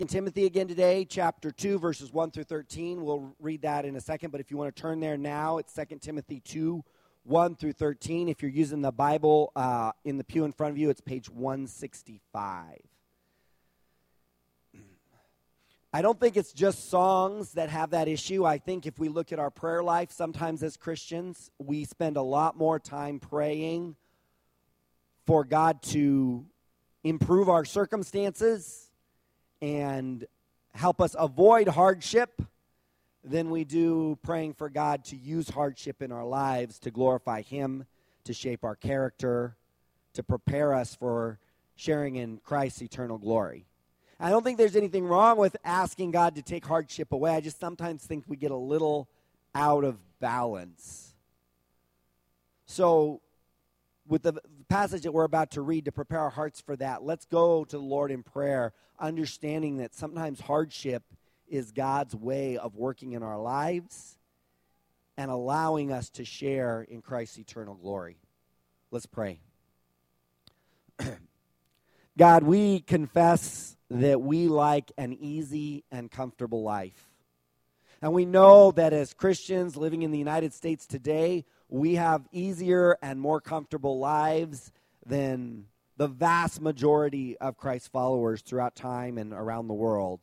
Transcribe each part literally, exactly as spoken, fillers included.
Timothy again today, chapter two, verses one through thirteen. We'll read that in a second, but if you want to turn there now, it's Second Timothy two, one through thirteen. If you're using the Bible uh, in the pew in front of you, it's page one sixty-five. I don't think it's just songs that have that issue. I think if we look at our prayer life, sometimes as Christians, we spend a lot more time praying for God to improve our circumstances and help us avoid hardship than we do praying for God to use hardship in our lives to glorify Him, to shape our character, to prepare us for sharing in Christ's eternal glory. I don't think there's anything wrong with asking God to take hardship away. I just sometimes think we get a little out of balance. So, with the passage that we're about to read, to prepare our hearts for that, let's go to the Lord in prayer, understanding that sometimes hardship is God's way of working in our lives and allowing us to share in Christ's eternal glory. Let's pray. God, we confess that we like an easy and comfortable life. And we know that as Christians living in the United States today, we have easier and more comfortable lives than the vast majority of Christ's followers throughout time and around the world.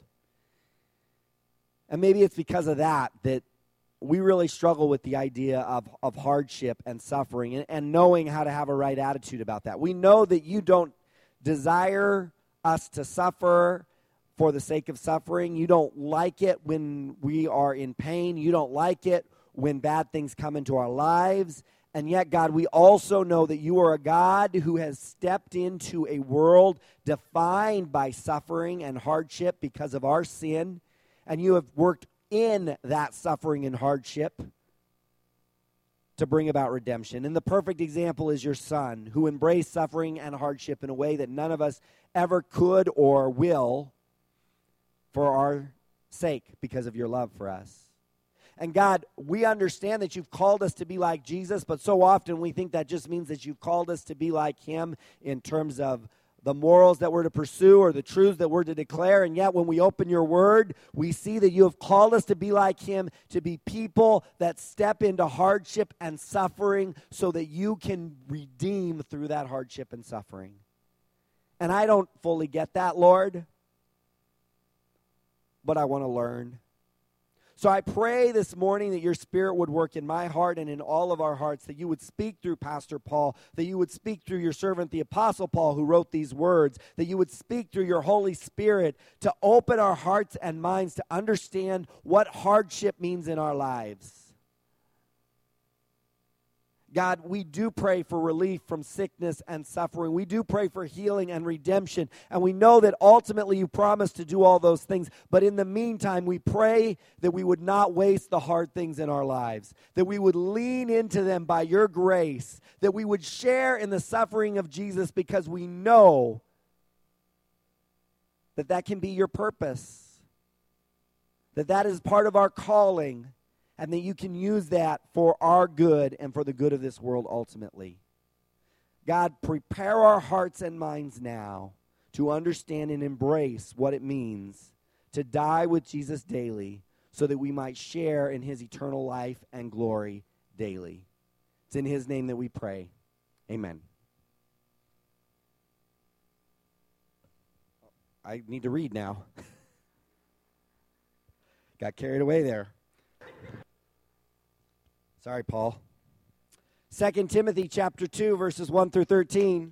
And maybe it's because of that that we really struggle with the idea of, of hardship and suffering and, and knowing how to have a right attitude about that. We know that you don't desire us to suffer for the sake of suffering. You don't like it when we are in pain. You don't like it when bad things come into our lives. And yet, God, we also know that you are a God who has stepped into a world defined by suffering and hardship because of our sin. And you have worked in that suffering and hardship to bring about redemption. And the perfect example is your Son, who embraced suffering and hardship in a way that none of us ever could or will for our sake because of your love for us. And God, we understand that you've called us to be like Jesus, but so often we think that just means that you've called us to be like him in terms of the morals that we're to pursue or the truths that we're to declare. And yet when we open your word, we see that you have called us to be like him, to be people that step into hardship and suffering so that you can redeem through that hardship and suffering. And I don't fully get that, Lord, but I want to learn. So I pray this morning that your Spirit would work in my heart and in all of our hearts, that you would speak through Pastor Paul, that you would speak through your servant, the Apostle Paul, who wrote these words, that you would speak through your Holy Spirit to open our hearts and minds to understand what hardship means in our lives. God, we do pray for relief from sickness and suffering. We do pray for healing and redemption. And we know that ultimately you promised to do all those things. But in the meantime, we pray that we would not waste the hard things in our lives, that we would lean into them by your grace, that we would share in the suffering of Jesus because we know that that can be your purpose, that that is part of our calling, and that you can use that for our good and for the good of this world ultimately. God, prepare our hearts and minds now to understand and embrace what it means to die with Jesus daily so that we might share in his eternal life and glory daily. It's in his name that we pray. Amen. I need to read now. Got carried away there. Sorry, Paul. Second Timothy chapter two, verses one through thirteen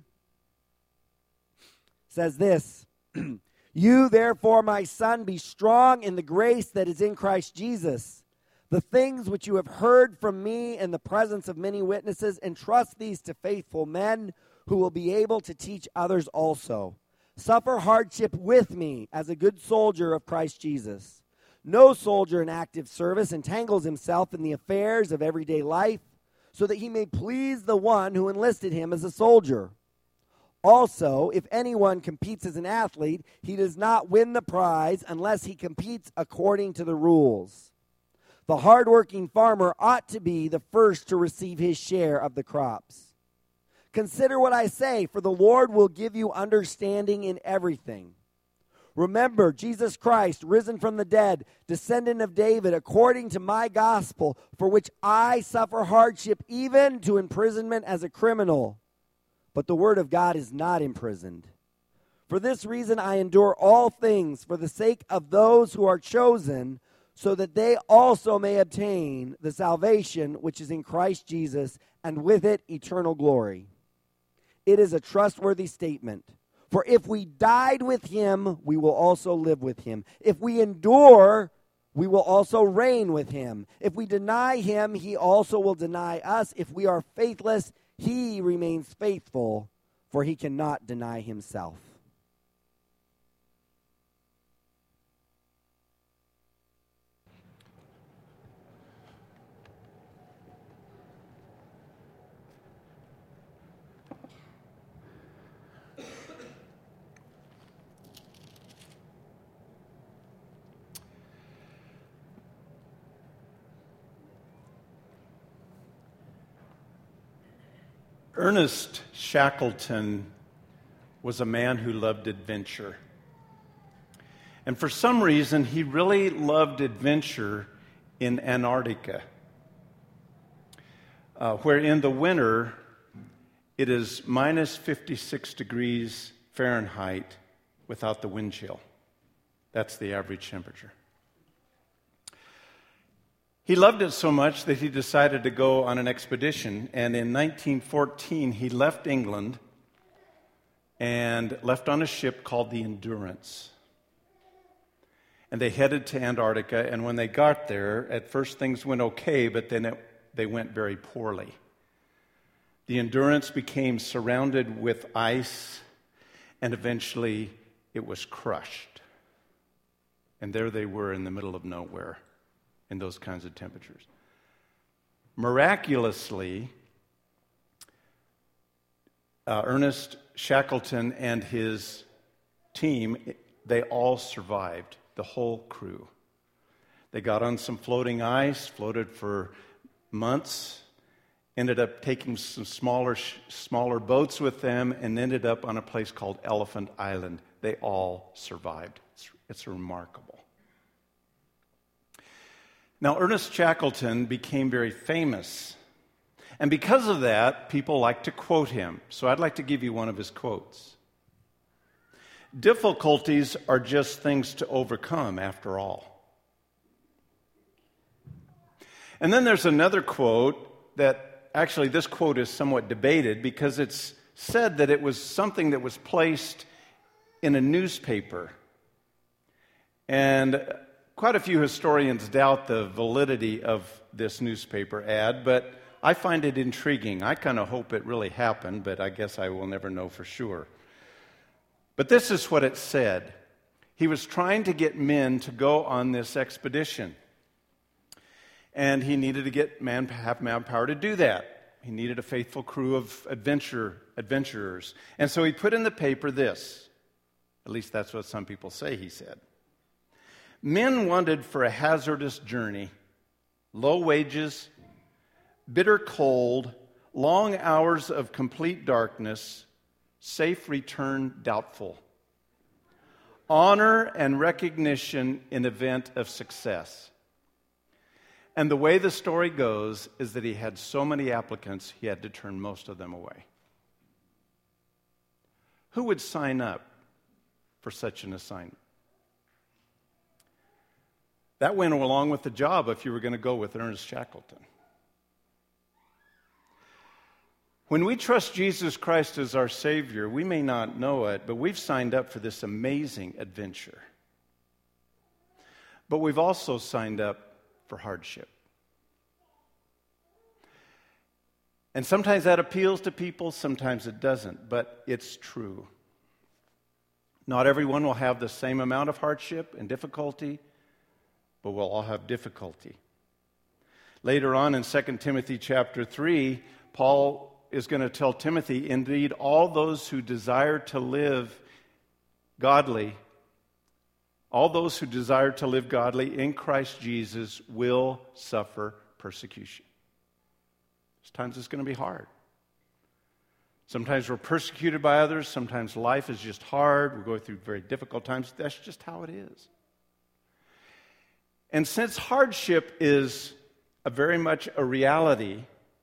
says this, You therefore, my son, be strong in the grace that is in Christ Jesus. The things which you have heard from me in the presence of many witnesses, entrust these to faithful men who will be able to teach others also. Suffer hardship with me as a good soldier of Christ Jesus. No soldier in active service entangles himself in the affairs of everyday life so that he may please the one who enlisted him as a soldier. Also, if anyone competes as an athlete, he does not win the prize unless he competes according to the rules. The hardworking farmer ought to be the first to receive his share of the crops. Consider what I say, for the Lord will give you understanding in everything. Remember, Jesus Christ, risen from the dead, descendant of David, according to my gospel, for which I suffer hardship, even to imprisonment as a criminal. But the word of God is not imprisoned. For this reason I endure all things for the sake of those who are chosen, so that they also may obtain the salvation which is in Christ Jesus, and with it eternal glory. It is a trustworthy statement. For if we died with him, we will also live with him. If we endure, we will also reign with him. If we deny him, he also will deny us. If we are faithless, he remains faithful, for he cannot deny himself. Ernest Shackleton was a man who loved adventure. And for some reason, he really loved adventure in Antarctica, uh, where in the winter it is minus fifty-six degrees Fahrenheit without the wind chill. That's the average temperature. He loved it so much that he decided to go on an expedition, and in nineteen fourteen he left England and left on a ship called the Endurance. And they headed to Antarctica, and when they got there, at first things went okay, but then it, they went very poorly. The Endurance became surrounded with ice, and eventually it was crushed. And there they were in the middle of nowhere, in those kinds of temperatures. Miraculously, uh, Ernest Shackleton and his team, they all survived, the whole crew. They got on some floating ice, floated for months, ended up taking some smaller, smaller boats with them, and ended up on a place called Elephant Island. They all survived. It's, it's remarkable. Now, Ernest Shackleton became very famous. And because of that, people like to quote him. So I'd like to give you one of his quotes. Difficulties are just things to overcome, after all. And then there's another quote that, actually, this quote is somewhat debated because it's said that it was something that was placed in a newspaper. And quite a few historians doubt the validity of this newspaper ad, but I find it intriguing. I kind of hope it really happened, but I guess I will never know for sure. But this is what it said. He was trying to get men to go on this expedition, and he needed to get man, have manpower to do that. He needed a faithful crew of adventure, adventurers. And so he put in the paper this. At least that's what some people say he said. Men wanted for a hazardous journey, low wages, bitter cold, long hours of complete darkness, safe return doubtful, honor and recognition in event of success. And the way the story goes is that he had so many applicants, he had to turn most of them away. Who would sign up for such an assignment? That went along with the job if you were going to go with Ernest Shackleton. When we trust Jesus Christ as our Savior, we may not know it, but we've signed up for this amazing adventure. But we've also signed up for hardship. And sometimes that appeals to people, sometimes it doesn't, but it's true. Not everyone will have the same amount of hardship and difficulty, but we'll all have difficulty. Later on in Second Timothy chapter three, Paul is going to tell Timothy, indeed, all those who desire to live godly, all those who desire to live godly in Christ Jesus will suffer persecution. Sometimes it's going to be hard. Sometimes we're persecuted by others. Sometimes life is just hard. We go through very difficult times. That's just how it is. And since hardship is a very much a reality,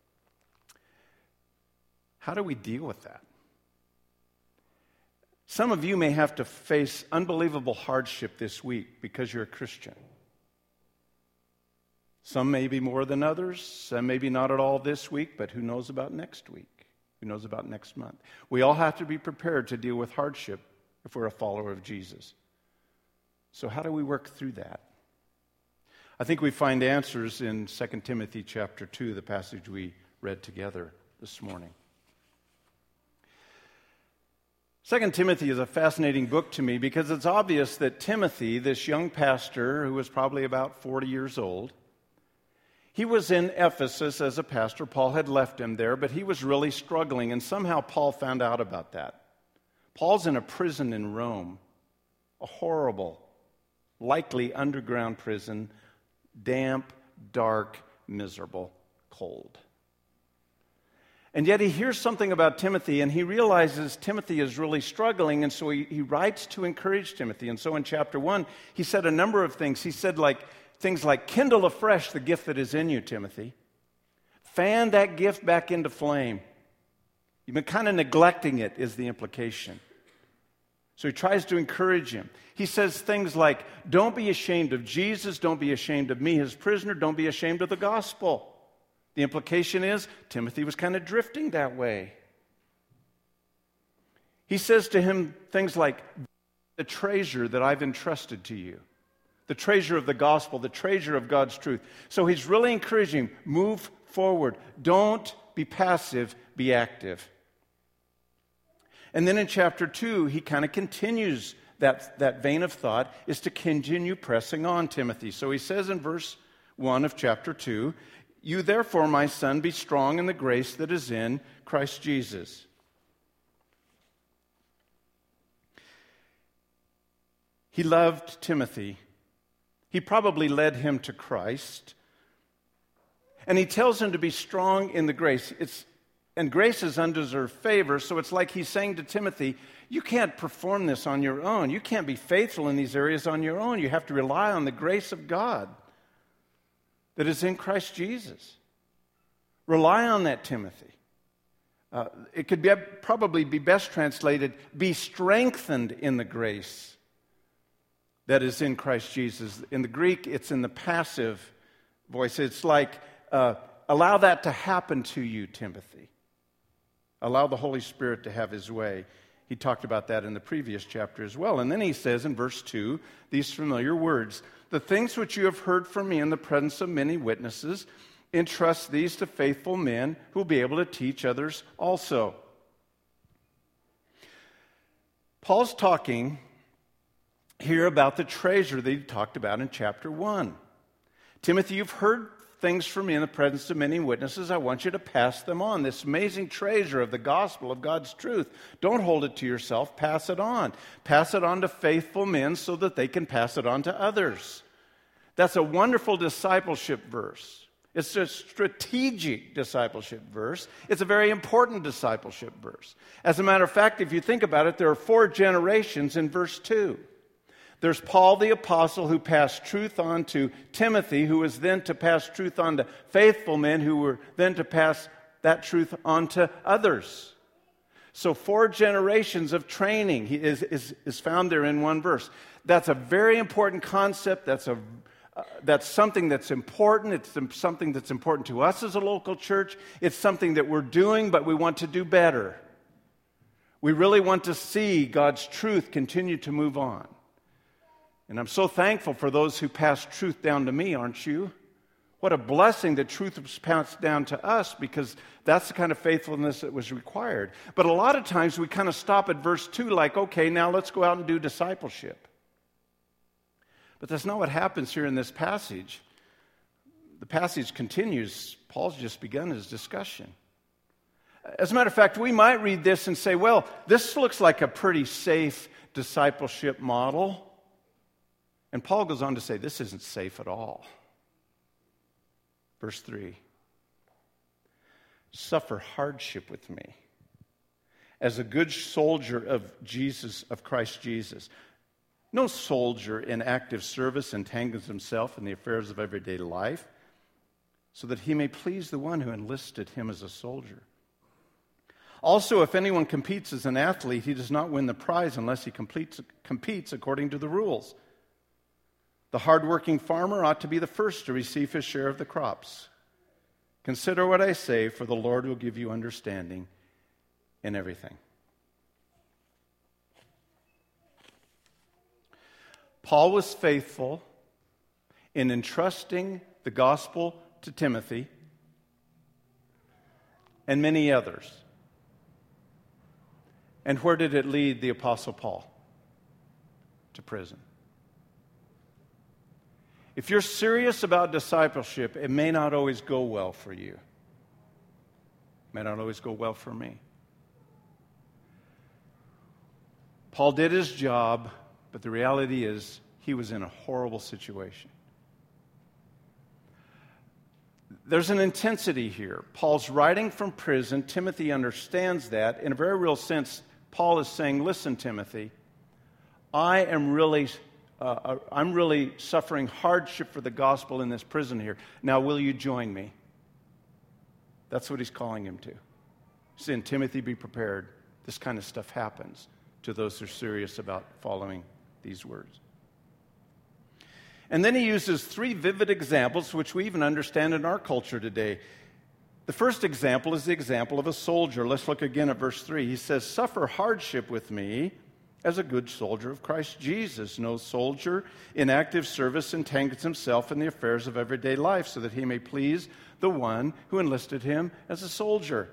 how do we deal with that? Some of you may have to face unbelievable hardship this week because you're a Christian. Some may be more than others. Some maybe not at all this week, but who knows about next week? Who knows about next month? We all have to be prepared to deal with hardship if we're a follower of Jesus. So how do we work through that? I think we find answers in Second Timothy chapter two, the passage we read together this morning. Second Timothy is a fascinating book to me because it's obvious that Timothy, this young pastor who was probably about forty years old, he was in Ephesus as a pastor. Paul had left him there, but he was really struggling, and somehow Paul found out about that. Paul's in a prison in Rome, a horrible, likely underground prison, damp, dark, miserable, cold. And yet he hears something about Timothy, and he realizes Timothy is really struggling, and so he, he writes to encourage Timothy. And so in chapter one, he said a number of things. He said like things like, kindle afresh the gift that is in you, Timothy. Fan that gift back into flame. You've been kind of neglecting it, is the implication. So he tries to encourage him. He says things like, don't be ashamed of Jesus, don't be ashamed of me, his prisoner, don't be ashamed of the gospel. The implication is Timothy was kind of drifting that way. He says to him things like, the treasure that I've entrusted to you, the treasure of the gospel, the treasure of God's truth. So he's really encouraging him, move forward. Don't be passive, be active. And then in chapter two, he kind of continues that, that vein of thought, is to continue pressing on Timothy. So he says in verse one of chapter two, you therefore, my son, be strong in the grace that is in Christ Jesus. He loved Timothy. He probably led him to Christ. And he tells him to be strong in the grace. It's, and grace is undeserved favor, so it's like he's saying to Timothy, you can't perform this on your own. You can't be faithful in these areas on your own. You have to rely on the grace of God that is in Christ Jesus. Rely on that, Timothy. Uh, it could be, probably be best translated, be strengthened in the grace that is in Christ Jesus. In the Greek, it's in the passive voice. It's like, uh, allow that to happen to you, Timothy. Allow the Holy Spirit to have his way. He talked about that in the previous chapter as well. And then he says in verse two, these familiar words, the things which you have heard from me in the presence of many witnesses, entrust these to faithful men who will be able to teach others also. Paul's talking here about the treasure that he talked about in chapter one. Timothy, you've heard things from me in the presence of many witnesses. I want you to pass them on. This amazing treasure of the gospel of God's truth. Don't hold it to yourself. Pass it on. Pass it on to faithful men so that they can pass it on to others. That's a wonderful discipleship verse. It's a strategic discipleship verse. It's a very important discipleship verse. As a matter of fact, if you think about it, there are four generations in verse two. There's Paul the apostle who passed truth on to Timothy, who was then to pass truth on to faithful men who were then to pass that truth on to others. So four generations of training is, is, is found there in one verse. That's a very important concept. That's, a, uh, that's something that's important. It's something that's important to us as a local church. It's something that we're doing, but we want to do better. We really want to see God's truth continue to move on. And I'm so thankful for those who pass truth down to me, aren't you? What a blessing that truth was passed down to us, because that's the kind of faithfulness that was required. But a lot of times we kind of stop at verse two like, okay, now let's go out and do discipleship. But that's not what happens here in this passage. The passage continues. Paul's just begun his discussion. As a matter of fact, we might read this and say, well, this looks like a pretty safe discipleship model. And Paul goes on to say, this isn't safe at all. Verse three, suffer hardship with me. as a good soldier of Jesus, of Christ Jesus. No soldier in active service entangles himself in the affairs of everyday life, so that he may please the one who enlisted him as a soldier. Also, if anyone competes as an athlete, he does not win the prize unless he completes, competes according to the rules. The hardworking farmer ought to be the first to receive his share of the crops. Consider what I say, for the Lord will give you understanding in everything. Paul was faithful in entrusting the gospel to Timothy and many others. And where did it lead the Apostle Paul? To prison. If you're serious about discipleship, it may not always go well for you. It may not always go well for me. Paul did his job, but the reality is he was in a horrible situation. There's an intensity here. Paul's writing from prison. Timothy understands that. In a very real sense, Paul is saying, listen, Timothy, I am really, uh, I'm really suffering hardship for the gospel in this prison here. Now, will you join me? That's what he's calling him to. He's saying, Timothy, be prepared. This kind of stuff happens to those who are serious about following these words. And then he uses three vivid examples, which we even understand in our culture today. The first example is the example of a soldier. Let's look again at verse three. He says, suffer hardship with me as a good soldier of Christ Jesus. No soldier in active service entangles himself in the affairs of everyday life, so that he may please the one who enlisted him as a soldier.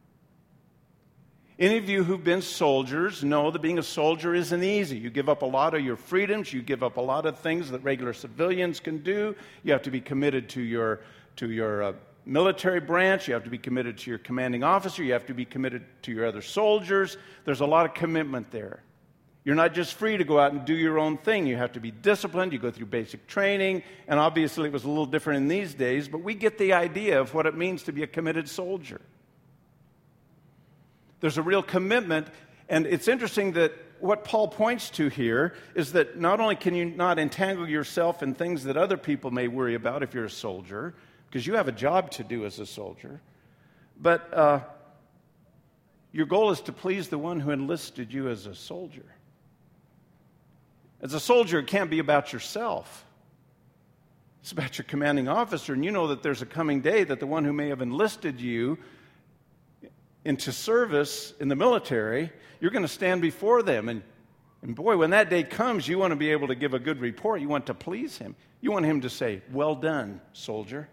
Any of you who've been soldiers know that being a soldier isn't easy. You give up a lot of your freedoms. You give up a lot of things that regular civilians can do. You have to be committed to your, to your uh, military branch. You have to be committed to your commanding officer. You have to be committed to your other soldiers. There's a lot of commitment there. You're not just free to go out and do your own thing. You have to be disciplined. You go through basic training. And obviously it was a little different in these days, but we get the idea of what it means to be a committed soldier. There's a real commitment, and it's interesting that what Paul points to here is that not only can you not entangle yourself in things that other people may worry about if you're a soldier, because you have a job to do as a soldier, but uh, your goal is to please the one who enlisted you as a soldier. As a soldier, it can't be about yourself. It's about your commanding officer, and you know that there's a coming day that the one who may have enlisted you into service in the military, you're going to stand before them. And, and boy, when that day comes, you want to be able to give a good report. You want to please him. You want him to say, well done, soldier.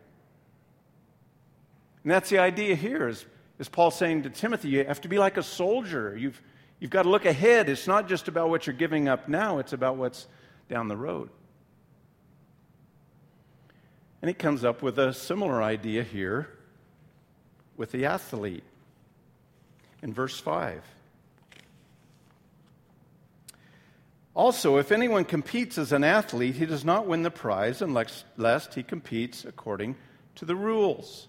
And that's the idea here, is, is Paul saying to Timothy, you have to be like a soldier. You've, you've got to look ahead. It's not just about what you're giving up now. It's about what's down the road. And he comes up with a similar idea here with the athlete. In verse five. Also, if anyone competes as an athlete, he does not win the prize unless lest he competes according to the rules.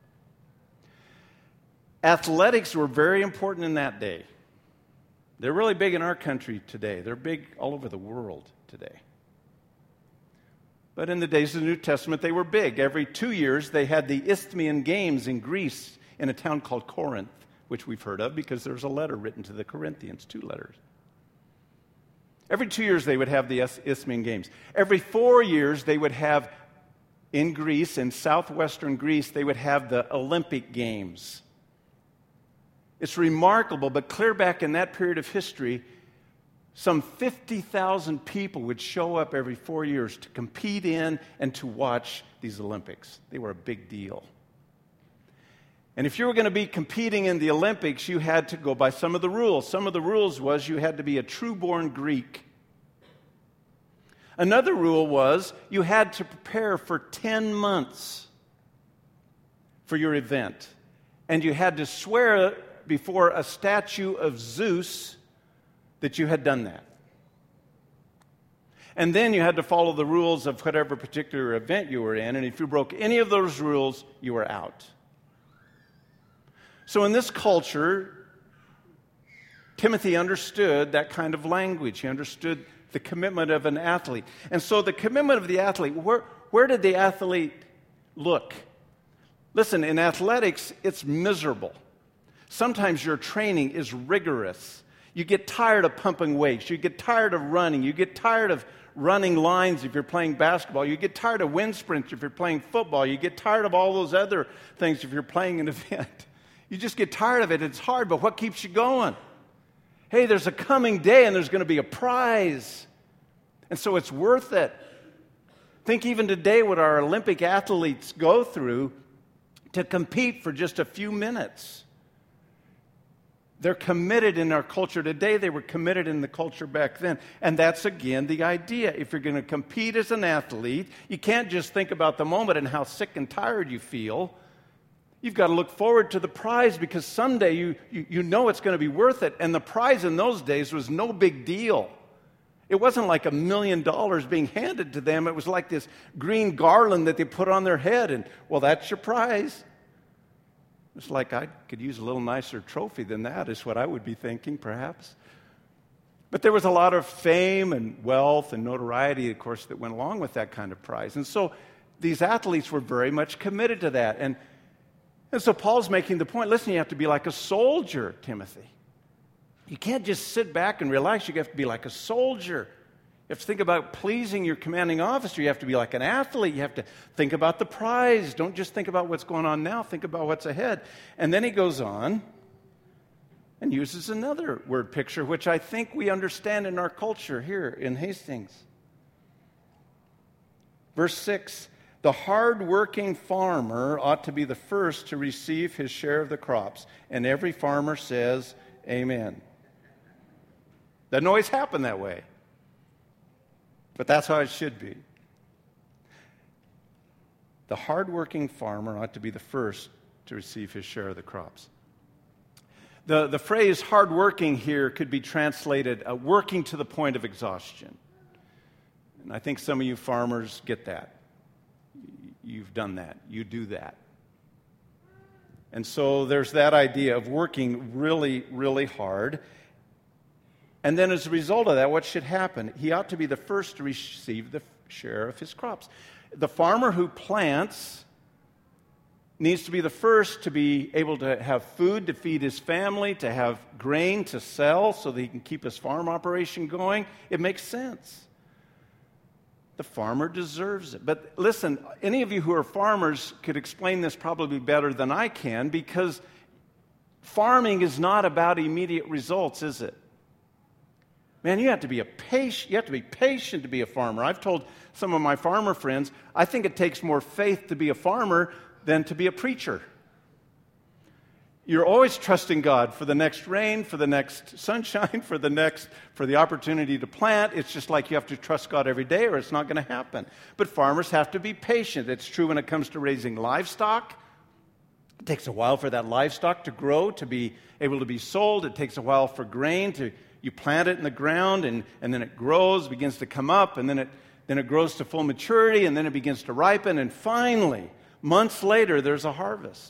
Athletics were very important in that day. They're really big in our country today. They're big all over the world today. But in the days of the New Testament, they were big. Every two years, they had the Isthmian Games in Greece in a town called Corinth, which we've heard of because there's a letter written to the Corinthians, two letters. Every two years they would have the Isthmian Games. Every four years they would have, in Greece, in southwestern Greece, they would have the Olympic Games. It's remarkable, but clear back in that period of history, some fifty thousand people would show up every four years to compete in and to watch these Olympics. They were a big deal. And if you were going to be competing in the Olympics, you had to go by some of the rules. Some of the rules was you had to be a true-born Greek. Another rule was you had to prepare for ten months for your event. And you had to swear before a statue of Zeus that you had done that. And then you had to follow the rules of whatever particular event you were in. And if you broke any of those rules, you were out. So in this culture, Timothy understood that kind of language. He understood the commitment of an athlete. And so the commitment of the athlete, where, where did the athlete look? Listen, in athletics, it's miserable. Sometimes your training is rigorous. You get tired of pumping weights. You get tired of running. You get tired of running lines if you're playing basketball. You get tired of wind sprints if you're playing football. You get tired of all those other things if you're playing an event. You just get tired of it. It's hard, but what keeps you going? Hey, there's a coming day and there's going to be a prize. And so it's worth it. Think even today what our Olympic athletes go through to compete for just a few minutes. They're committed in our culture today. They were committed in the culture back then. And that's, again, the idea. If you're going to compete as an athlete, you can't just think about the moment and how sick and tired you feel. You've got to look forward to the prize because someday you, you, you know it's going to be worth it. And the prize in those days was no big deal. It wasn't like a million dollars being handed to them. It was like this green garland that they put on their head. And, well, that's your prize. It's like I could use a little nicer trophy than that, is what I would be thinking, perhaps. But there was a lot of fame and wealth and notoriety, of course, that went along with that kind of prize. And so these athletes were very much committed to that. And, and so Paul's making the point, listen, you have to be like a soldier, Timothy. You can't just sit back and relax. You have to be like a soldier. You have to think about pleasing your commanding officer. You have to be like an athlete. You have to think about the prize. Don't just think about what's going on now. Think about what's ahead. And then he goes on and uses another word picture, which I think we understand in our culture here in Hastings. Verse six, the hard-working farmer ought to be the first to receive his share of the crops. And every farmer says, amen. Doesn't always happen that way. But that's how it should be. The hardworking farmer ought to be the first to receive his share of the crops. The, the phrase hardworking here could be translated uh, working to the point of exhaustion. And I think some of you farmers get that. You've done that. You do that. And so there's that idea of working really, really hard. And then as a result of that, what should happen? He ought to be the first to receive the share of his crops. The farmer who plants needs to be the first to be able to have food to feed his family, to have grain to sell so that he can keep his farm operation going. It makes sense. The farmer deserves it. But listen, any of you who are farmers could explain this probably better than I can, because farming is not about immediate results, is it? Man, you have to be a patient. You have to be patient to be a farmer. I've told some of my farmer friends, I think it takes more faith to be a farmer than to be a preacher. You're always trusting God for the next rain, for the next sunshine, for the next for the opportunity to plant. It's just like you have to trust God every day, or it's not going to happen. But farmers have to be patient. It's true when it comes to raising livestock. It takes a while for that livestock to grow, to be able to be sold. It takes a while for grain to you plant it in the ground, and, and then it grows, begins to come up, and then it then it grows to full maturity, and then it begins to ripen, and finally, months later, there's a harvest.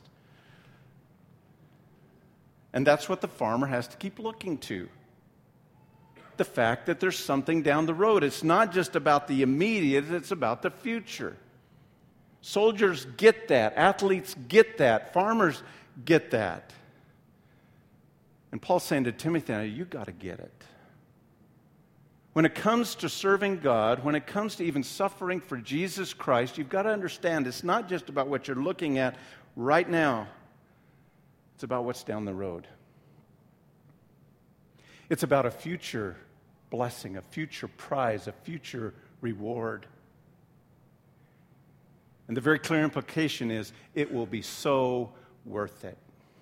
And that's what the farmer has to keep looking to. The fact that there's something down the road. It's not just about the immediate, it's about the future. Soldiers get that. Athletes get that. Farmers get that. And Paul's saying to Timothy, now, you got to get it. When it comes to serving God, when it comes to even suffering for Jesus Christ, you've got to understand it's not just about what you're looking at right now. It's about what's down the road. It's about a future blessing, a future prize, a future reward. And the very clear implication is it will be so worth it.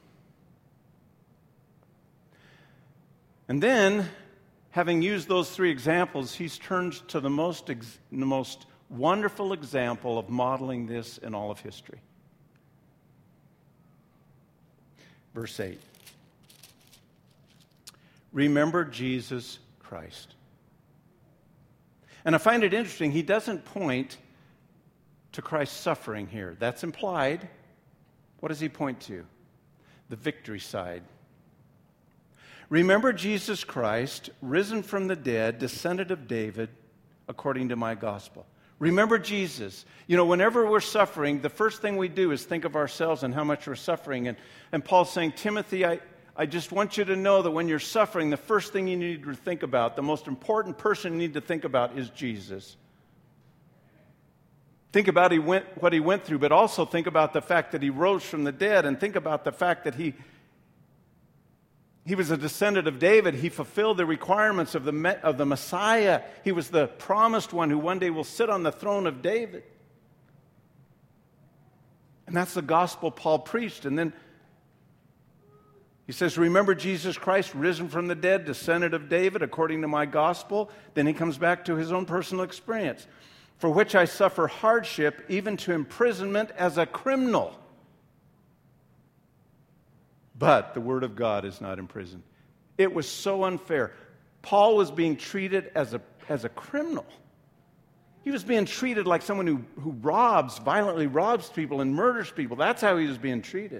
And then, having used those three examples, he's turned to the most, ex- the most wonderful example of modeling this in all of history. Verse eight. Remember Jesus Christ. And I find it interesting, he doesn't point to Christ's suffering here. That's implied. What does he point to? The victory side. Remember Jesus Christ, risen from the dead, descendant of David, according to my gospel. Remember Jesus. You know, whenever we're suffering, the first thing we do is think of ourselves and how much we're suffering. And, and Paul's saying, Timothy, I, I just want you to know that when you're suffering, the first thing you need to think about, the most important person you need to think about is Jesus. Think about he went, what he went through, but also think about the fact that he rose from the dead, and think about the fact that he, he was a descendant of David. He fulfilled the requirements of the, of the Messiah. He was the promised one who one day will sit on the throne of David. And that's the gospel Paul preached. And then he says, remember Jesus Christ, risen from the dead, descendant of David, according to my gospel. Then he comes back to his own personal experience. For which I suffer hardship, even to imprisonment as a criminal. But the word of God is not imprisoned. It was so unfair. Paul was being treated as a, as a criminal. He was being treated like someone who, who robs, violently robs people and murders people. That's how he was being treated.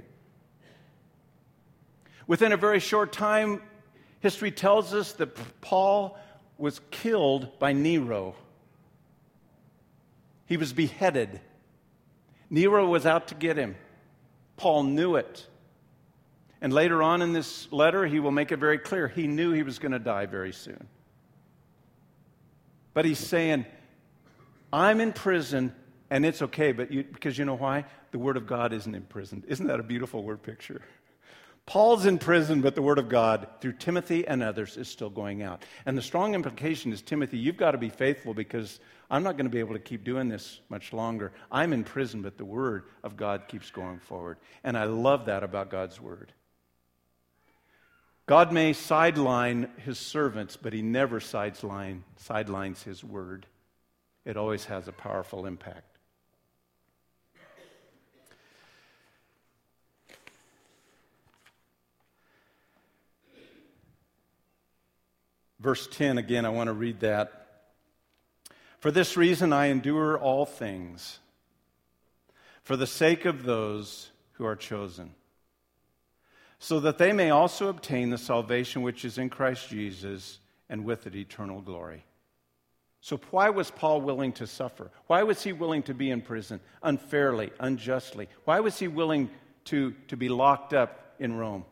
Within a very short time, history tells us that Paul was killed by Nero. He was beheaded. Nero was out to get him. Paul knew it. And later on in this letter, he will make it very clear. He knew he was going to die very soon. But he's saying, I'm in prison, and it's okay, but you, because you know why? The Word of God isn't imprisoned. Isn't that a beautiful word picture? Paul's in prison, but the Word of God, through Timothy and others, is still going out. And the strong implication is, Timothy, you've got to be faithful because I'm not going to be able to keep doing this much longer. I'm in prison, but the Word of God keeps going forward. And I love that about God's Word. God may sideline His servants, but He never sideline, sidelines His Word. It always has a powerful impact. Verse ten, again, I want to read that. For this reason I endure all things, for the sake of those who are chosen, so that they may also obtain the salvation which is in Christ Jesus, and with it eternal glory. So why was Paul willing to suffer? Why was he willing to be in prison unfairly, unjustly? Why was he willing to, to be locked up in Rome?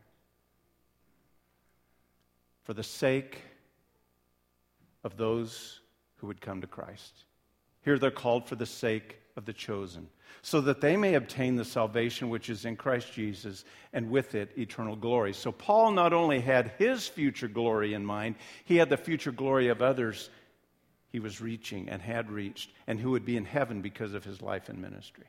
For the sake of those who would come to Christ. Here they're called for the sake of the chosen, so that they may obtain the salvation which is in Christ Jesus, and with it eternal glory. So Paul not only had his future glory in mind, he had the future glory of others he was reaching and had reached, and who would be in heaven because of his life and ministry.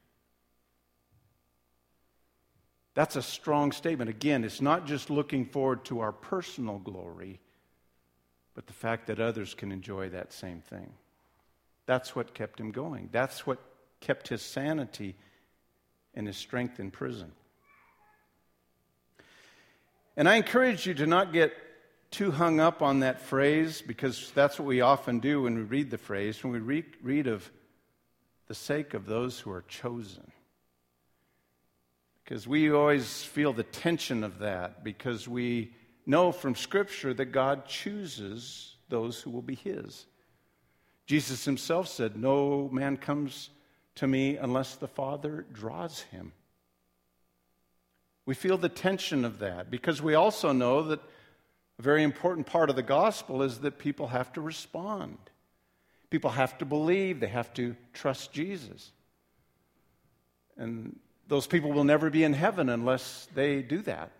That's a strong statement. Again, it's not just looking forward to our personal glory, but the fact that others can enjoy that same thing. That's what kept him going. That's what kept his sanity and his strength in prison. And I encourage you to not get too hung up on that phrase, because that's what we often do when we read the phrase, when we read, read of the sake of those who are chosen. Because we always feel the tension of that, because we know from Scripture that God chooses those who will be His. Jesus Himself said, no man comes to me unless the Father draws him. We feel the tension of that, because we also know that a very important part of the gospel is that people have to respond. People have to believe. They have to trust Jesus. And those people will never be in heaven unless they do that.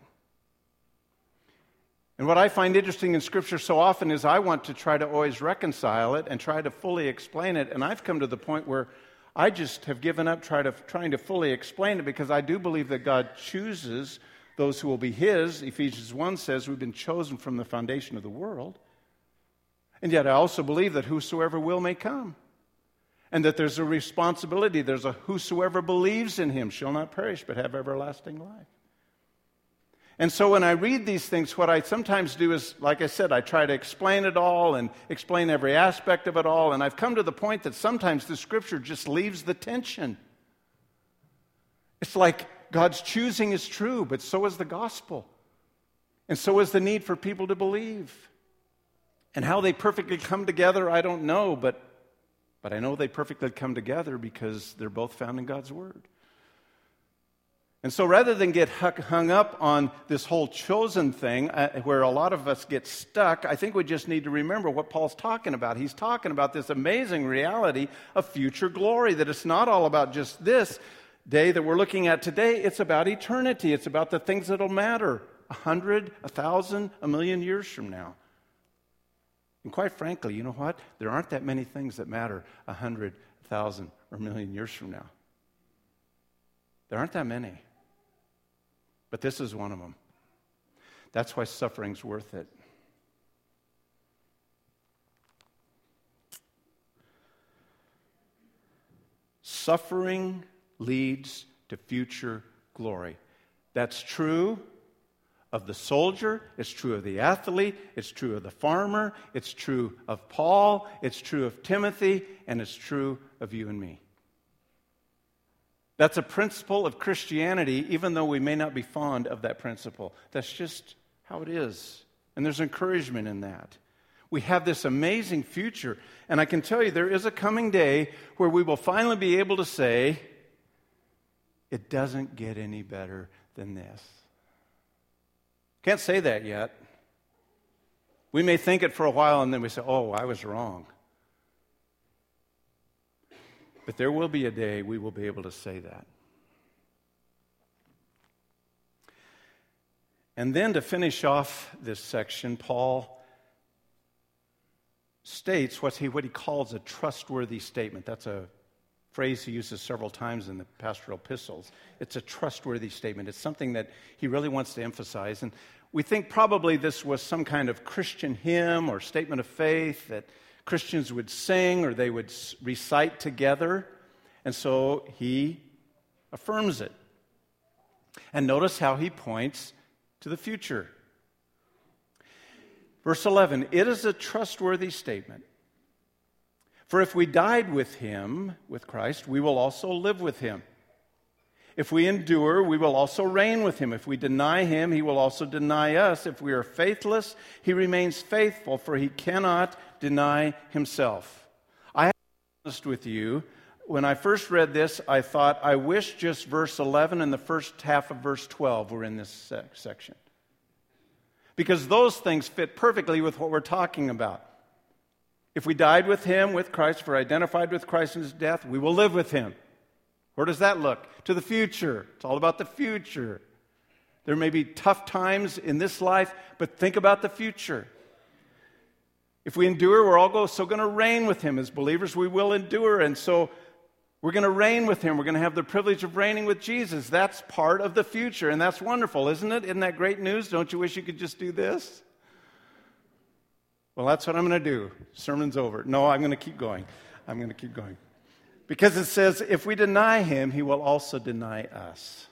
And what I find interesting in Scripture so often is I want to try to always reconcile it and try to fully explain it. And I've come to the point where I just have given up try to, trying to fully explain it, because I do believe that God chooses those who will be His. Ephesians one says we've been chosen from the foundation of the world. And yet I also believe that whosoever will may come. And that there's a responsibility. There's a whosoever believes in Him shall not perish but have everlasting life. And so when I read these things, what I sometimes do is, like I said, I try to explain it all and explain every aspect of it all. And I've come to the point that sometimes the Scripture just leaves the tension. It's like God's choosing is true, but so is the gospel. And so is the need for people to believe. And how they perfectly come together, I don't know, but, but I know they perfectly come together because they're both found in God's Word. And so rather than get hung up on this whole chosen thing, uh, where a lot of us get stuck, I think we just need to remember what Paul's talking about. He's talking about this amazing reality of future glory, that it's not all about just this day that we're looking at today. It's about eternity. It's about the things that'll matter a hundred, a thousand, a million years from now. And quite frankly, you know what? There aren't that many things that matter a hundred, a thousand, or a million years from now. There aren't that many. But this is one of them. That's why suffering's worth it. Suffering leads to future glory. That's true of the soldier, it's true of the athlete, it's true of the farmer, it's true of Paul, it's true of Timothy, and it's true of you and me. That's a principle of Christianity, even though we may not be fond of that principle. That's just how it is. And there's encouragement in that. We have this amazing future. And I can tell you, there is a coming day where we will finally be able to say, it doesn't get any better than this. Can't say that yet. We may think it for a while and then we say, oh, I was wrong. But there will be a day we will be able to say that. And then to finish off this section, Paul states what he, what he calls a trustworthy statement. That's a phrase he uses several times in the pastoral epistles. It's a trustworthy statement. It's something that he really wants to emphasize. And we think probably this was some kind of Christian hymn or statement of faith that Christians would sing or they would recite together. And so he affirms it. And notice how he points to the future. Verse eleven, it is a trustworthy statement. For if we died with him, with Christ, we will also live with him. If we endure, we will also reign with him. If we deny him, he will also deny us. If we are faithless, he remains faithful, for he cannot deny himself. I have to be honest with you. When I first read this, I thought, I wish just verse eleven and the first half of verse twelve were in this sec- section. Because those things fit perfectly with what we're talking about. If we died with him, with Christ, if we're identified with Christ in his death, we will live with him. Where does that look? To the future. It's all about the future. There may be tough times in this life, but think about the future. If we endure, we're also going to reign with him. As believers, we will endure. And so we're going to reign with him. We're going to have the privilege of reigning with Jesus. That's part of the future, and that's wonderful, isn't it? Isn't that great news? Don't you wish you could just do this? Well, that's what I'm going to do. Sermon's over. No, I'm going to keep going. I'm going to keep going. Because it says, if we deny him, he will also deny us.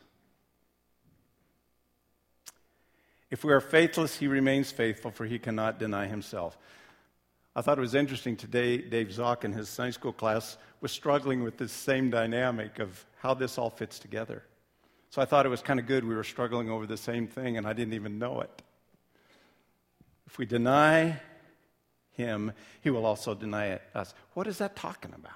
If we are faithless, he remains faithful, for he cannot deny himself. I thought it was interesting today, Dave Zock in his Sunday school class was struggling with this same dynamic of how this all fits together. So I thought it was kind of good we were struggling over the same thing, and I didn't even know it. If we deny him, he will also deny us. What is that talking about?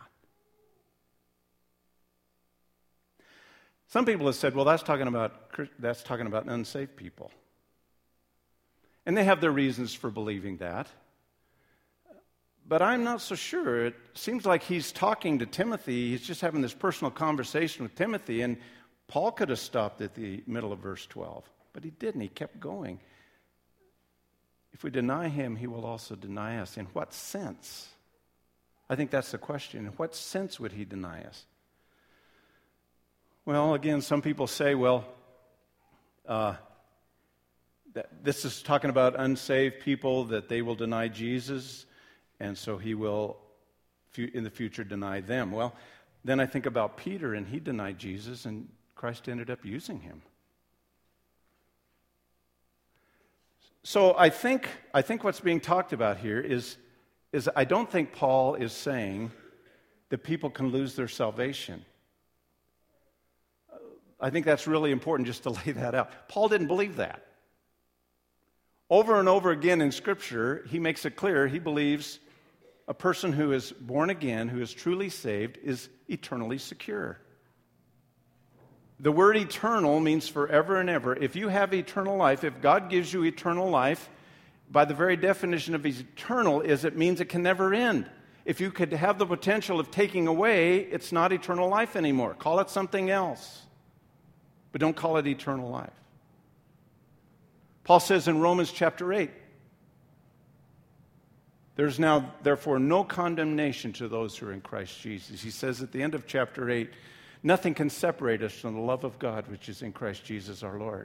Some people have said, well, that's talking about that's talking about unsaved people. And they have their reasons for believing that. But I'm not so sure. It seems like he's talking to Timothy. He's just having this personal conversation with Timothy, and Paul could have stopped at the middle of verse twelve, but he didn't. He kept going. If we deny him, he will also deny us. In what sense? I think that's the question. In what sense would he deny us? Well, again, some people say, well, uh, that this is talking about unsaved people, that they will deny Jesus, and so he will, in the future, deny them. Well, then I think about Peter, and he denied Jesus, and Christ ended up using him. So I think I think what's being talked about here is, is I don't think Paul is saying that people can lose their salvation. I think that's really important just to lay that out. Paul didn't believe that. Over and over again in Scripture, he makes it clear he believes a person who is born again, who is truly saved, is eternally secure. The word eternal means forever and ever. If you have eternal life, if God gives you eternal life, by the very definition of eternal is it means it can never end. If you could have the potential of taking away, it's not eternal life anymore. Call it something else, but don't call it eternal life. Paul says in Romans chapter eight, there's now, therefore, no condemnation to those who are in Christ Jesus. He says at the end of chapter eight, nothing can separate us from the love of God which is in Christ Jesus our Lord.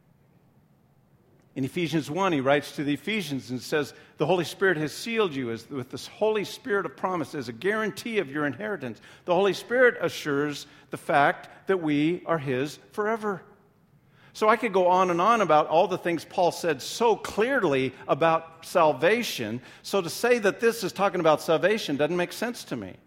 In Ephesians one, he writes to the Ephesians and says, the Holy Spirit has sealed you as, with this Holy Spirit of promise as a guarantee of your inheritance. The Holy Spirit assures the fact that we are his forever. So I could go on and on about all the things Paul said so clearly about salvation. So to say that this is talking about salvation doesn't make sense to me.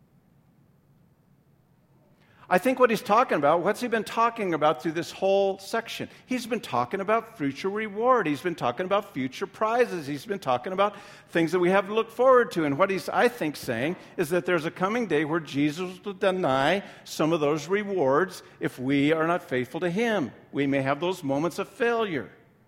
I think what he's talking about, what's he been talking about through this whole section? He's been talking about future reward. He's been talking about future prizes. He's been talking about things that we have to look forward to. And what he's, I think, saying is that there's a coming day where Jesus will deny some of those rewards if we are not faithful to him. We may have those moments of failure.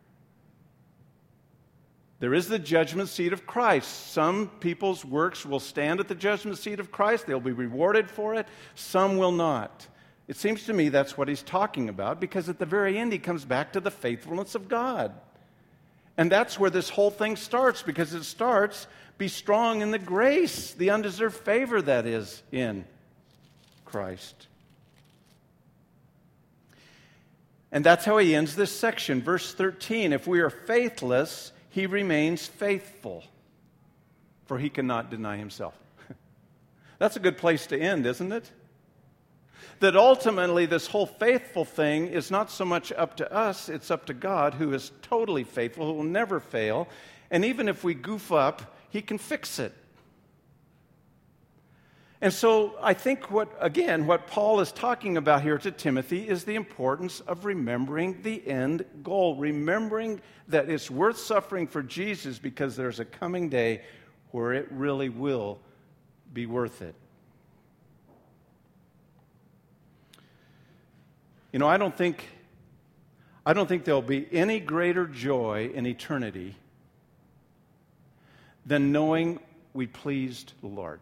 There is the judgment seat of Christ. Some people's works will stand at the judgment seat of Christ. They'll be rewarded for it. Some will not. It seems to me that's what he's talking about, because at the very end he comes back to the faithfulness of God. And that's where this whole thing starts, because it starts, be strong in the grace, the undeserved favor that is in Christ. And that's how he ends this section. Verse thirteen, if we are faithless, he remains faithful, for he cannot deny himself. That's a good place to end, isn't it? That ultimately this whole faithful thing is not so much up to us, it's up to God, who is totally faithful, who will never fail. And even if we goof up, he can fix it. And so I think what, again, what Paul is talking about here to Timothy is the importance of remembering the end goal, remembering that it's worth suffering for Jesus because there's a coming day where it really will be worth it. You know, I don't think, I don't think there'll be any greater joy in eternity than knowing we pleased the Lord.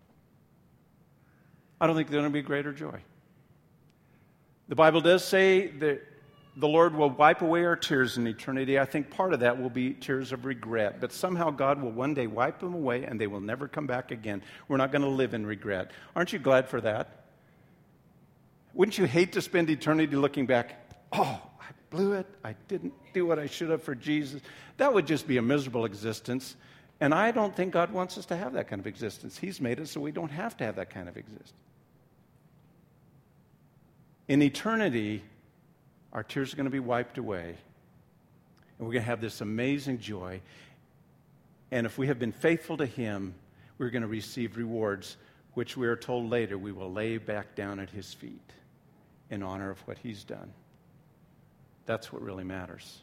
I don't think there's going to be greater joy. The Bible does say that the Lord will wipe away our tears in eternity. I think part of that will be tears of regret. But somehow God will one day wipe them away and they will never come back again. We're not going to live in regret. Aren't you glad for that? Wouldn't you hate to spend eternity looking back, oh, I blew it. I didn't do what I should have for Jesus. That would just be a miserable existence. And I don't think God wants us to have that kind of existence. He's made it so we don't have to have that kind of existence. In eternity, our tears are going to be wiped away. And we're going to have this amazing joy. And if we have been faithful to him, we're going to receive rewards, which we are told later we will lay back down at his feet in honor of what he's done. That's what really matters.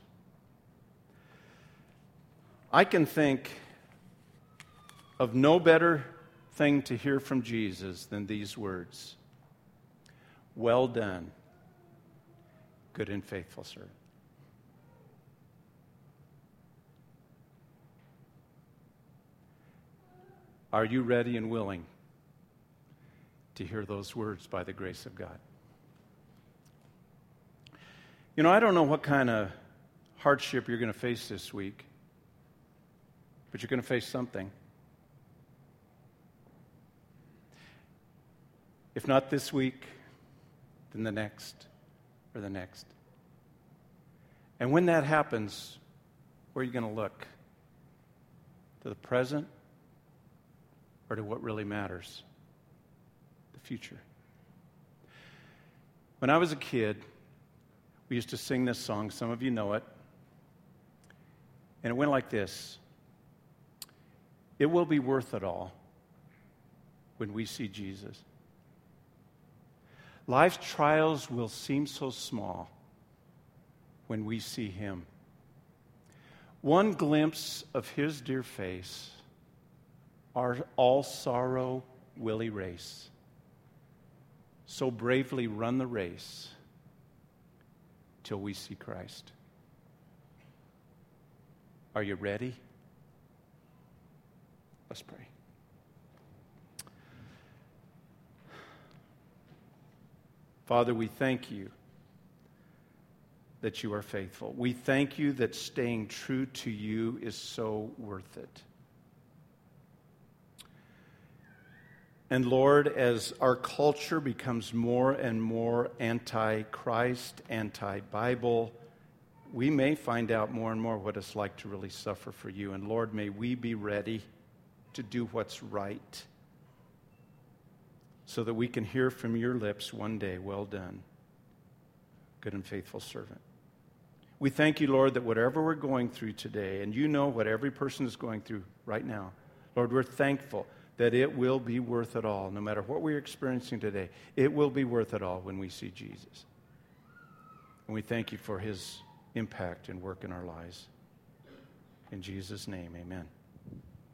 I can think of no better thing to hear from Jesus than these words. Well done, good and faithful servant. Are you ready and willing to hear those words by the grace of God? You know, I don't know what kind of hardship you're going to face this week, but you're going to face something. If not this week, then the next, or the next. And when that happens, where are you going to look? To the present or to what really matters? The future. When I was a kid, we used to sing this song. Some of you know it. And it went like this. It will be worth it all when we see Jesus. Life's trials will seem so small when we see him. one glimpse of his dear face, our all sorrow will erase. So bravely run the race till we see Christ. Are you ready? Let's pray. Father, we thank you that you are faithful. We thank you that staying true to you is so worth it. And Lord, as our culture becomes more and more anti-Christ, anti-Bible, we may find out more and more what it's like to really suffer for you. And Lord, may we be ready to do what's right so that we can hear from your lips one day, well done, good and faithful servant. We thank you, Lord, that whatever we're going through today, and you know what every person is going through right now, Lord, we're thankful that it will be worth it all. No matter what we're experiencing today, it will be worth it all when we see Jesus. And we thank you for his impact and work in our lives. In Jesus' name, amen.